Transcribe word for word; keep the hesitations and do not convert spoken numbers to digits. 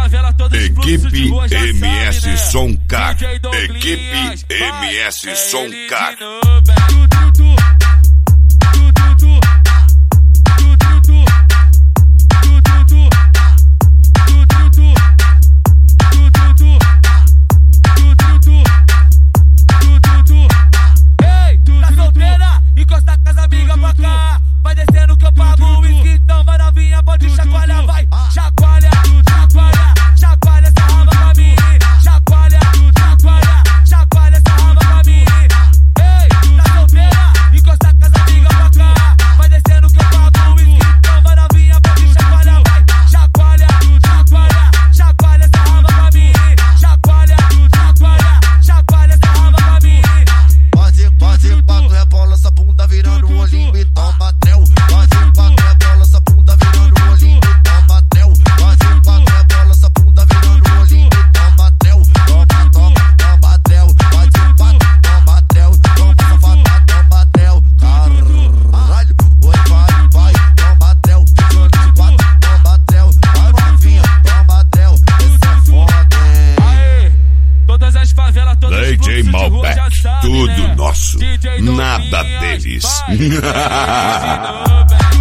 favelas, todos os fluxos de Equipe rua já M S sabe, né? Soncar. D J Douglinhas, Equipe M S vai, Soncar. é ele de novo, é. Tu, tu, tu. Vai descendo que eu pago o whisky, então vai novinha, pode chacoalhar, vai. Chacoalha, chacoalha, chacoalha essa raba pra mim. Chacoalha, chacoalha, chacoalha essa raba pra mim. Ei, tá solteira, encosta com as amigas pra cá. Vai descendo que eu pago o whisky, então vai novinha, pode chacoalhar, vai. Chacoalha, chacoalha, chacoalha essa raba pra mim. Chacoalha, chacoalha, chacoalha essa raba pra mim. Pode, pode, pato, rebola essa bunda virando o olhinho e toma trel. Pode, pato, rebola essa bunda virando o olhinho e toma trel. Pode, pato, rebola essa bunda virando o olhinho e toma trel. Toma, toma, toma trel. Pode, pato, toma trel. Toma, safada, toma trel. Caralho, oi, vai, vai, toma trel. Jogo de quatro, toma trel. Vai, novinha, toma trel. Esse é foda, hein? Aê, todas as favelas, todos os D J fluxos de rua já Malbec, sabe, tudo né? nosso, D J nada Douglinhas, deles. vai, é ele de novo, é.